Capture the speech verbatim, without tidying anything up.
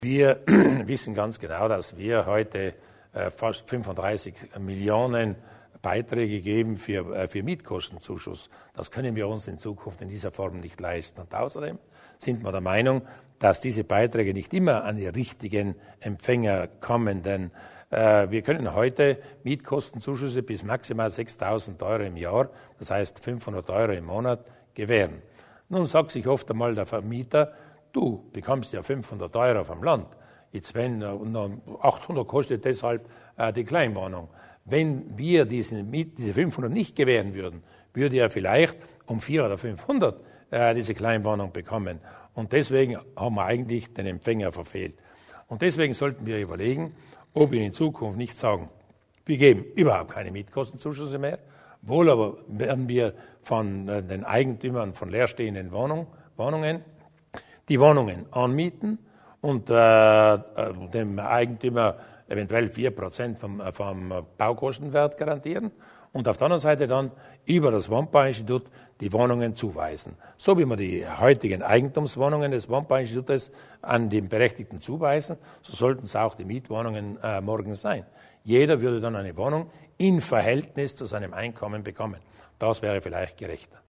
Wir wissen ganz genau, dass wir heute äh, fast fünfunddreißig Millionen Beiträge geben für, äh, für Mietkostenzuschuss. Das können wir uns in Zukunft in dieser Form nicht leisten. Und außerdem sind wir der Meinung, dass diese Beiträge nicht immer an die richtigen Empfänger kommen. Denn äh, wir können heute Mietkostenzuschüsse bis maximal sechstausend Euro im Jahr, das heißt fünfhundert Euro im Monat, gewähren. Nun sagt sich oft einmal der Vermieter, du bekommst ja fünfhundert Euro vom Land. Jetzt wenn achthundert kostet deshalb äh, die Kleinwohnung. Wenn wir diesen Miet, diese fünfhundert nicht gewähren würden, würde er vielleicht um vierhundert oder fünfhundert äh, diese Kleinwohnung bekommen. Und deswegen haben wir eigentlich den Empfänger verfehlt. Und deswegen sollten wir überlegen, ob wir in Zukunft nicht sagen, wir geben überhaupt keine Mietkostenzuschüsse mehr, wohl aber werden wir von äh, den Eigentümern von leerstehenden Wohnung, Wohnungen die Wohnungen anmieten und äh, dem Eigentümer eventuell vier Prozent vom, vom Baukostenwert garantieren und auf der anderen Seite dann über das Wohnbauinstitut die Wohnungen zuweisen. So wie wir die heutigen Eigentumswohnungen des Wohnbauinstitutes an den Berechtigten zuweisen, so sollten es auch die Mietwohnungen äh, morgen sein. Jeder würde dann eine Wohnung in Verhältnis zu seinem Einkommen bekommen. Das wäre vielleicht gerechter.